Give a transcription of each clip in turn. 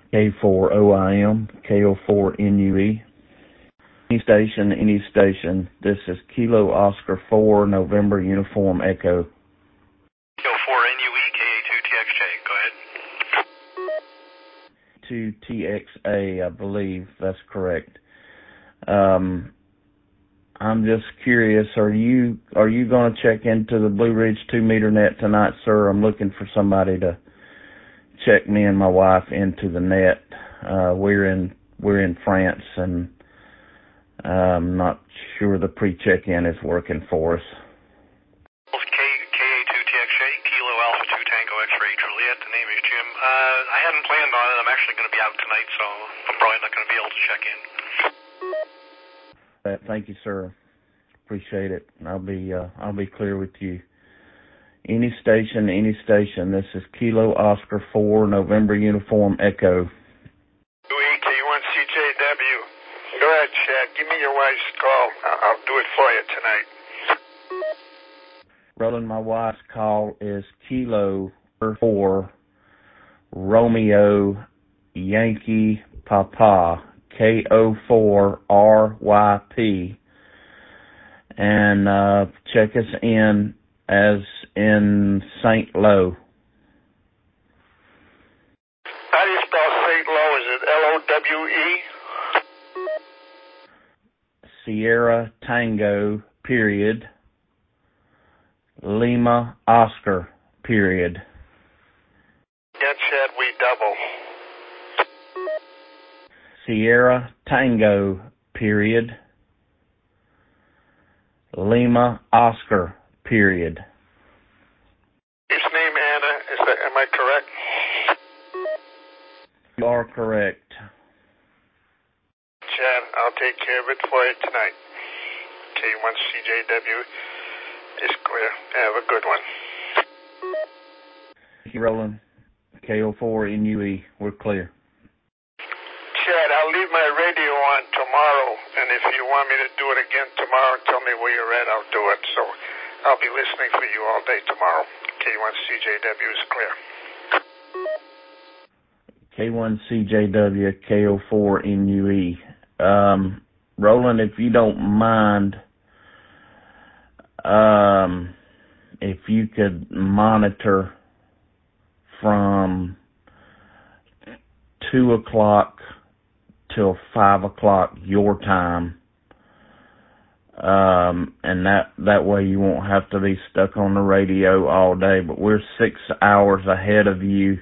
K4OIM, KO4NUE. Any station. This is Kilo Oscar 4, November Uniform Echo. KO4NUE, KA2TXJ, go ahead. 2TXA, I believe. That's correct. I'm just curious, are you going to check into the Blue Ridge 2-meter net tonight, sir? I'm looking for somebody to check me and my wife into the net. We're in France, and I'm not sure the pre-check-in is working for us. KA2TXJ, Kilo Alpha 2 Tango X-Ray Juliet. The name is Jim. I hadn't planned on it. I'm actually going to be out tonight, so I'm probably not going to be able to check in. Thank you, sir. Appreciate it. I'll be clear with you. Any station. This is Kilo Oscar 4, November Uniform Echo. K1CJW. Go ahead, Chad. Give me your wife's call. I'll do it for you tonight. Roland, my wife's call is Kilo 4, Romeo Yankee Papa, KO4RYP. And check us in as in St. Lo. How do you spell St. Lo? Is it L-O-W-E? Sierra Tango, period. Lima Oscar, period. Yeah, Chad, we double. Sierra Tango, period. Lima Oscar, period. His name Anna, am I correct? You are correct. Chad, I'll take care of it for you tonight. K1CJW is clear. Have a good one. Thank you, Roland. KO4NUE, we're clear. Chad, I'll leave my radio on tomorrow, and if you want me to do it again tomorrow, tell me where you're at, I'll do it. So I'll be listening for you all day tomorrow. K1CJW is clear. K1CJW, KO4NUE. Roland, if you don't mind, if you could monitor from 2 o'clock till 5 o'clock your time, and that way you won't have to be stuck on the radio all day. But we're 6 hours ahead of you,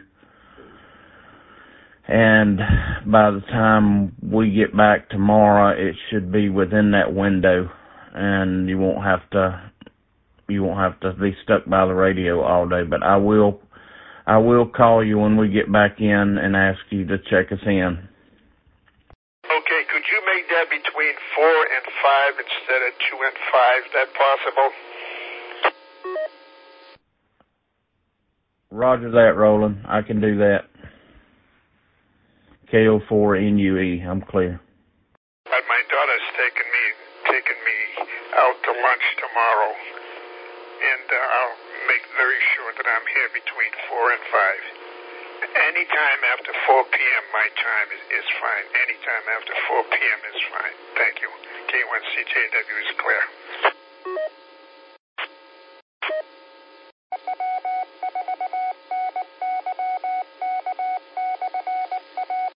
and by the time we get back tomorrow, it should be within that window, and you won't have to be stuck by the radio all day. But I will call you when we get back in and ask you to check us in. Okay, could you make that between 4 and 5 instead of 2 and 5? Is that possible? Roger that, Roland. I can do that. KO4NUE, I'm clear. But my daughter's taking me out to lunch tomorrow, and I'll make very sure that I'm here between 4 and 5. Anytime after 4 p.m. my time is fine. Anytime after 4 p.m. is fine. Thank you. K1CJW is clear.